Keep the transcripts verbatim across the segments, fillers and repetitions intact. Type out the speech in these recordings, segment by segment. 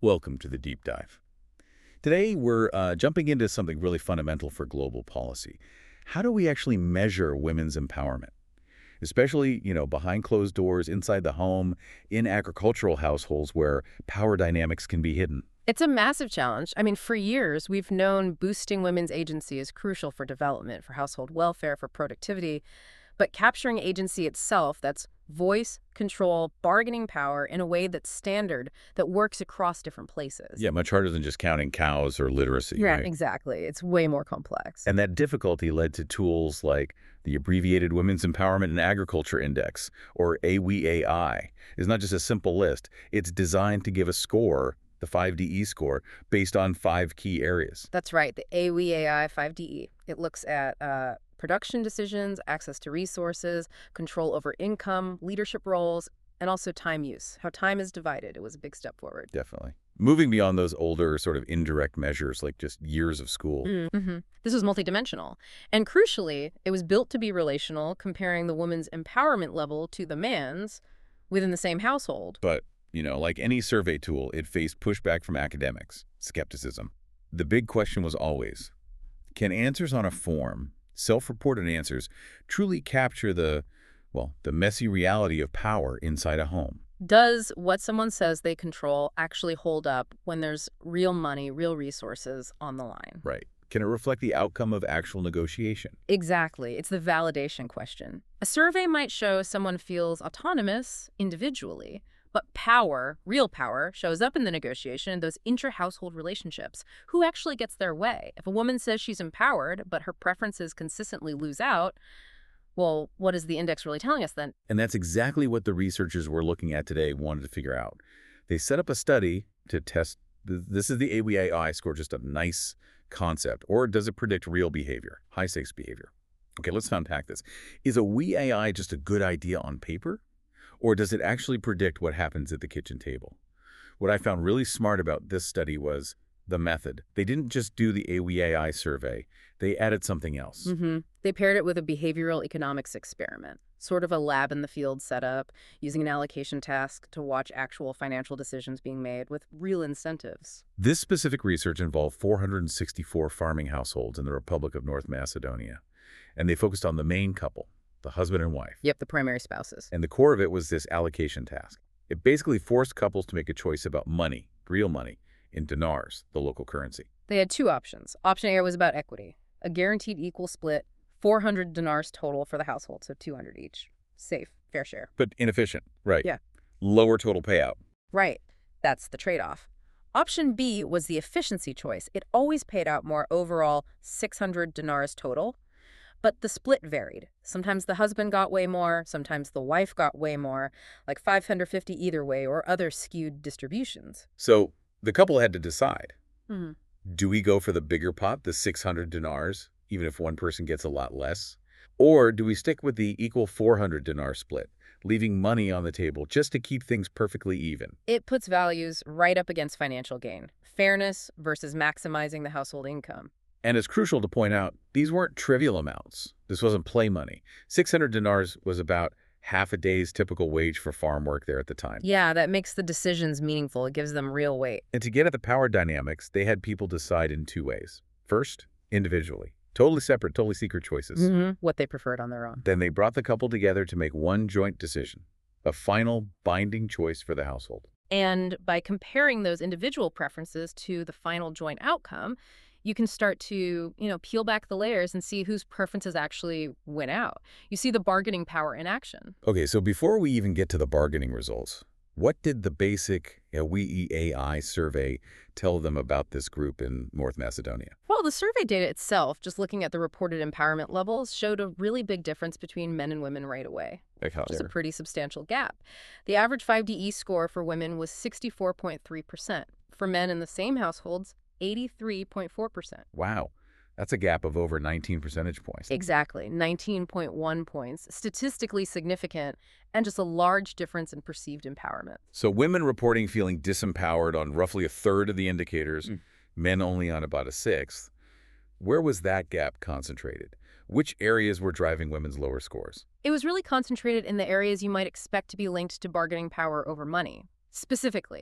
Welcome to the Deep Dive. Today, we're uh, jumping into something really fundamental for global policy. How do we actually measure women's empowerment? Especially, you know, behind closed doors, inside the home, in agricultural households where power dynamics can be hidden. It's a massive challenge. I mean, for years, we've known boosting women's agency is crucial for development, for household welfare, for productivity. But capturing agency itself, that's voice, control, bargaining power in a way that's standard, that works across different places. Yeah, much harder than just counting cows or literacy, Yeah, right? exactly. It's way more complex. And that difficulty led to tools like the Abbreviated Women's Empowerment in Agriculture Index, or A W E A I. It's not just a simple list. It's designed to give a score, the five D E score, based on five key areas. That's right, the A W E A I five D E. It looks at uh, production decisions, access to resources, control over income, leadership roles, and also time use, how time is divided. It was a big step forward. Definitely. Moving beyond those older sort of indirect measures like just years of school. Mm-hmm. This was multidimensional. And crucially, it was built to be relational, comparing the woman's empowerment level to the man's within the same household. But, you know, like any survey tool, it faced pushback from academics, skepticism. The big question was always, can answers on a form, self-reported answers, truly capture the, well, the messy reality of power inside a home? Does what someone says they control actually hold up when there's real money, real resources on the line? Right. Can it reflect the outcome of actual negotiation? Exactly. It's the validation question. A survey might show someone feels autonomous individually, but power, real power, shows up in the negotiation in those intra-household relationships. Who actually gets their way? If a woman says she's empowered, but her preferences consistently lose out, well, what is the index really telling us then? And that's exactly what the researchers we're looking at today wanted to figure out. They set up a study to test, this is the A W E A I score, just a nice concept, or does it predict real behavior, high-stakes behavior? Okay, let's unpack this. Is a W E A I just a good idea on paper? Or does it actually predict what happens at the kitchen table? What I found really smart about this study was the method. They didn't just do the A W E A I survey. They added something else. Mm-hmm. They paired it with a behavioral economics experiment, sort of a lab in the field setup, using an allocation task to watch actual financial decisions being made with real incentives. This specific research involved four hundred sixty-four farming households in the Republic of North Macedonia, and they focused on the main couple, the husband and wife. Yep, the primary spouses. And the core of it was this allocation task. It basically forced couples to make a choice about money, real money, in dinars, the local currency. They had two options. Option A was about equity, a guaranteed equal split, four hundred dinars total for the household, so two hundred each. Safe, fair share. But inefficient, right? Yeah. Lower total payout. Right. That's the trade-off. Option B was the efficiency choice. It always paid out more, overall six hundred dinars total. But the split varied. Sometimes the husband got way more, sometimes the wife got way more, like five hundred fifty either way, or other skewed distributions. So the couple had to decide. Mm-hmm. Do we go for the bigger pot, the six hundred dinars, even if one person gets a lot less? Or do we stick with the equal four hundred dinar split, leaving money on the table just to keep things perfectly even? It puts values right up against financial gain, fairness versus maximizing the household income. And it's crucial to point out, these weren't trivial amounts. This wasn't play money. six hundred dinars was about half a day's typical wage for farm work there at the time. Yeah, that makes the decisions meaningful. It gives them real weight. And to get at the power dynamics, they had people decide in two ways. First, individually. Totally separate, totally secret choices. Mm-hmm. What they preferred on their own. Then they brought the couple together to make one joint decision, a final binding choice for the household. And by comparing those individual preferences to the final joint outcome, you can start to, you know, peel back the layers and see whose preferences actually win out. You see the bargaining power in action. Okay, so before we even get to the bargaining results, what did the basic W E A I survey tell them about this group in North Macedonia? Well, the survey data itself, just looking at the reported empowerment levels, showed a really big difference between men and women right away. Like how Just a pretty substantial gap. The average five D E score for women was sixty-four point three percent. For men in the same households, eighty-three point four percent. Wow, that's a gap of over nineteen percentage points. Exactly, nineteen point one points, statistically significant, and just a large difference in perceived empowerment. So women reporting feeling disempowered on roughly a third of the indicators, Mm. men only on about a sixth. Where was that gap concentrated? Which areas were driving women's lower scores? It was really concentrated in the areas you might expect to be linked to bargaining power over money. Specifically,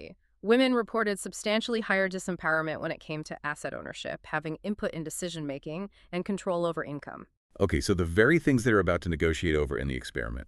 Women reported substantially higher disempowerment when it came to asset ownership, having input in decision-making, and control over income. Okay, so the very things they're about to negotiate over in the experiment,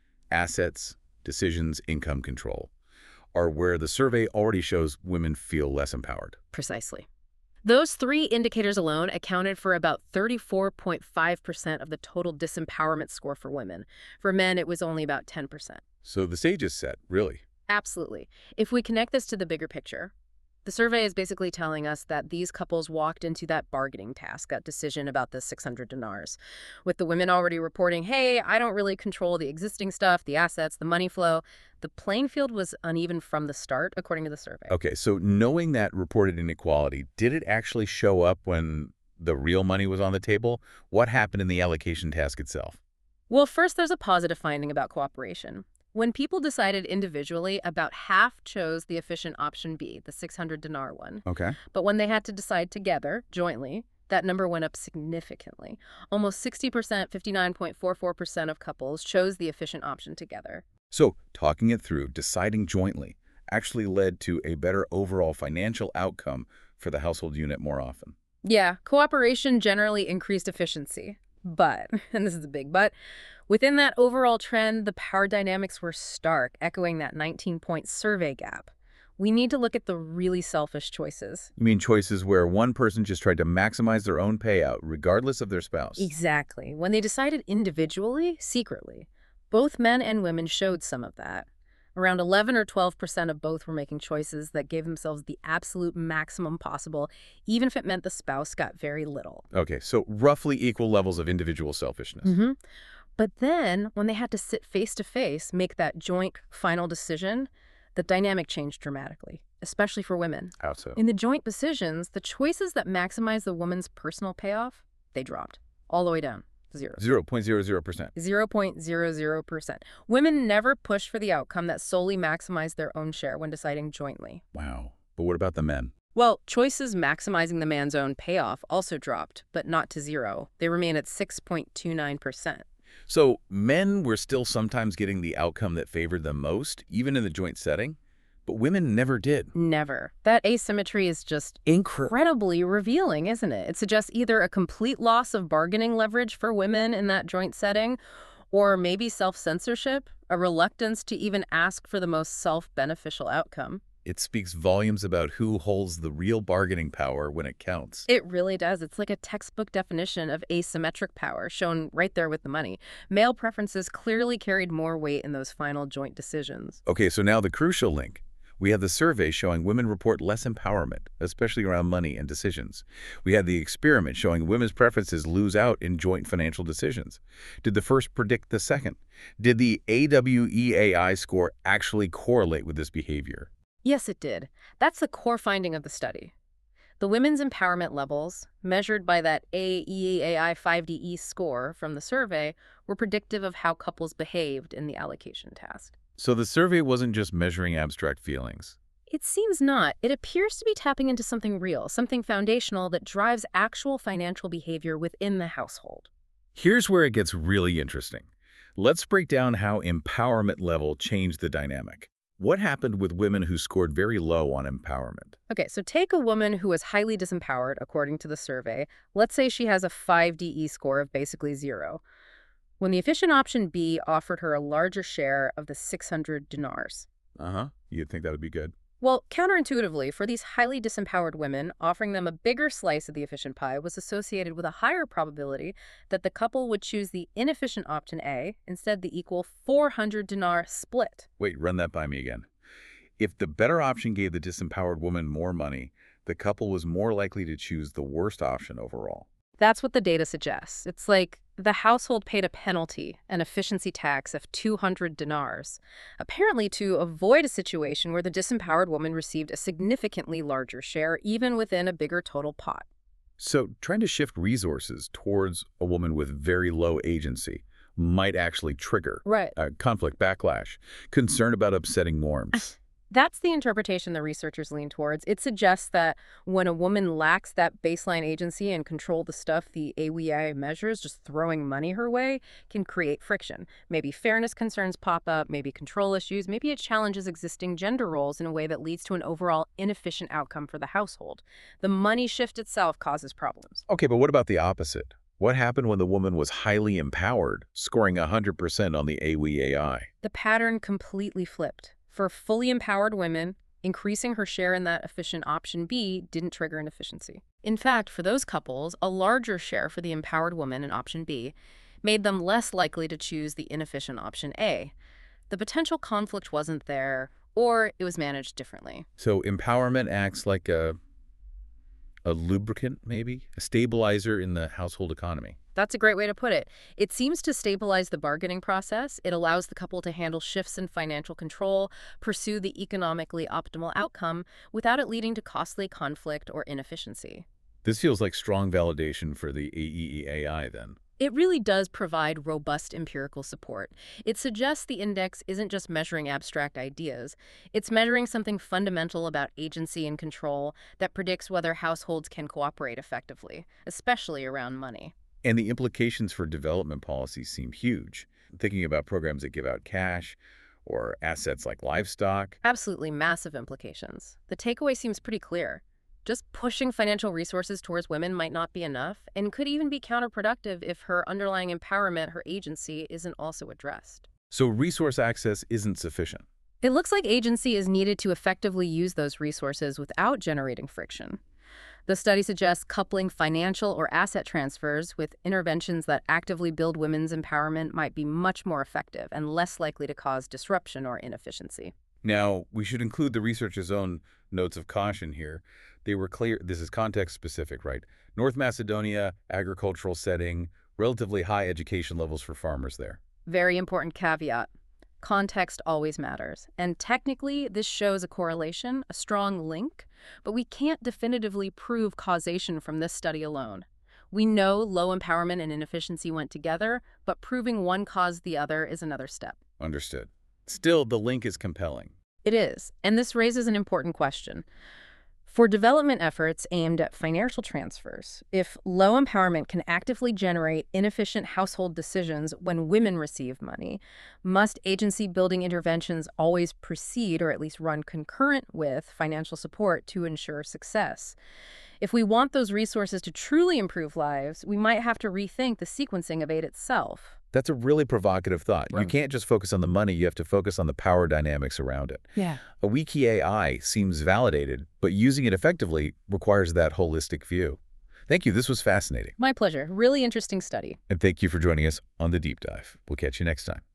assets, decisions, income control, are where the survey already shows women feel less empowered. Precisely. Those three indicators alone accounted for about thirty-four point five percent of the total disempowerment score for women. For men, it was only about ten percent. So the stage is set, really. Absolutely. If we connect this to the bigger picture, the survey is basically telling us that these couples walked into that bargaining task, that decision about the six hundred dinars, with the women already reporting, hey, I don't really control the existing stuff, the assets, the money flow. The playing field was uneven from the start, according to the survey. Okay, so knowing that reported inequality, did it actually show up when the real money was on the table? What happened in the allocation task itself? Well, first, there's a positive finding about cooperation. When people decided individually, about half chose the efficient option B, the six hundred dinar one. Okay. But when they had to decide together, jointly, that number went up significantly. Almost sixty percent, fifty-nine point four four percent of couples chose the efficient option together. So talking it through, deciding jointly, actually led to a better overall financial outcome for the household unit more often. Yeah, cooperation generally increased efficiency. But, and this is a big but, within that overall trend, the power dynamics were stark, echoing that nineteen-point survey gap. We need to look at the really selfish choices. You mean choices where one person just tried to maximize their own payout, regardless of their spouse? Exactly. When they decided individually, secretly, both men and women showed some of that. Around eleven or twelve percent of both were making choices that gave themselves the absolute maximum possible, even if it meant the spouse got very little. Okay, so roughly equal levels of individual selfishness. Mm-hmm. But then, when they had to sit face-to-face, make that joint final decision, the dynamic changed dramatically, especially for women. How so? In the joint decisions, the choices that maximize the woman's personal payoff, they dropped all the way down. Zero. zero point zero zero percent. zero point zero zero percent. Women never pushed for the outcome that solely maximized their own share when deciding jointly. Wow. But what about the men? Well, choices maximizing the man's own payoff also dropped, but not to zero. They remain at six point two nine percent. So men were still sometimes getting the outcome that favored them most, even in the joint setting, but women never did. Never. That asymmetry is just incredibly revealing, isn't it? It suggests either a complete loss of bargaining leverage for women in that joint setting, or maybe self-censorship, a reluctance to even ask for the most self-beneficial outcome. It speaks volumes about who holds the real bargaining power when it counts. It really does. It's like a textbook definition of asymmetric power, shown right there with the money. Male preferences clearly carried more weight in those final joint decisions. Okay, so now the crucial link. We have the survey showing women report less empowerment, especially around money and decisions. We had the experiment showing women's preferences lose out in joint financial decisions. Did the first predict the second? Did the A W E A I score actually correlate with this behavior? Yes, it did. That's the core finding of the study. The women's empowerment levels, measured by that A E A I five D E score from the survey, were predictive of how couples behaved in the allocation task. So the survey wasn't just measuring abstract feelings. It seems not. It appears to be tapping into something real, something foundational that drives actual financial behavior within the household. Here's where it gets really interesting. Let's break down how empowerment level changed the dynamic. What happened with women who scored very low on empowerment? Okay, so take a woman who is highly disempowered, according to the survey. Let's say she has a five D E score of basically zero. When the efficient option B offered her a larger share of the six hundred dinars. Uh-huh. You'd think that would be good. Well, counterintuitively, for these highly disempowered women, offering them a bigger slice of the efficient pie was associated with a higher probability that the couple would choose the inefficient option A, instead the equal four hundred dinar split. Wait, run that by me again. If the better option gave the disempowered woman more money, the couple was more likely to choose the worst option overall. That's what the data suggests. It's like the household paid a penalty, an efficiency tax of two hundred dinars, apparently to avoid a situation where the disempowered woman received a significantly larger share, even within a bigger total pot. So trying to shift resources towards a woman with very low agency might actually trigger Right. a conflict backlash, concern about upsetting norms. That's the interpretation the researchers lean towards. It suggests that when a woman lacks that baseline agency and control the stuff the A W I measures, just throwing money her way can create friction. Maybe fairness concerns pop up, maybe control issues, maybe it challenges existing gender roles in a way that leads to an overall inefficient outcome for the household. The money shift itself causes problems. Okay, but what about the opposite? What happened when the woman was highly empowered, scoring one hundred percent on the A W A I? The pattern completely flipped. For fully empowered women, increasing her share in that efficient option B didn't trigger inefficiency. In fact, for those couples, a larger share for the empowered woman in option B made them less likely to choose the inefficient option A. The potential conflict wasn't there, or it was managed differently. So empowerment acts like a, a lubricant, maybe? A stabilizer in the household economy. That's a great way to put it. It seems to stabilize the bargaining process. It allows the couple to handle shifts in financial control, pursue the economically optimal outcome without it leading to costly conflict or inefficiency. This feels like strong validation for the A E A I then. It really does provide robust empirical support. It suggests the index isn't just measuring abstract ideas. It's measuring something fundamental about agency and control that predicts whether households can cooperate effectively, especially around money. And the implications for development policies seem huge. Thinking about programs that give out cash or assets like livestock. Absolutely massive implications. The takeaway seems pretty clear. Just pushing financial resources towards women might not be enough and could even be counterproductive if her underlying empowerment, her agency, isn't also addressed. So resource access isn't sufficient. It looks like agency is needed to effectively use those resources without generating friction. The study suggests coupling financial or asset transfers with interventions that actively build women's empowerment might be much more effective and less likely to cause disruption or inefficiency. Now, we should include the researchers' own notes of caution here. They were clear, this is context-specific, right? North Macedonia, agricultural setting, relatively high education levels for farmers there. Very important caveat. Context always matters. And technically, this shows a correlation, a strong link, but we can't definitively prove causation from this study alone. We know low empowerment and inefficiency went together, but proving one caused the other is another step. Understood. Still, the link is compelling. It is, and this raises an important question. For development efforts aimed at financial transfers, if low empowerment can actively generate inefficient household decisions when women receive money, must agency-building interventions always precede or at least run concurrent with financial support to ensure success? If we want those resources to truly improve lives, we might have to rethink the sequencing of aid itself. That's a really provocative thought. Right. You can't just focus on the money, you have to focus on the power dynamics around it. Yeah. A wiki A I seems validated, but using it effectively requires that holistic view. Thank you. This was fascinating. My pleasure. Really interesting study. And thank you for joining us on The Deep Dive. We'll catch you next time.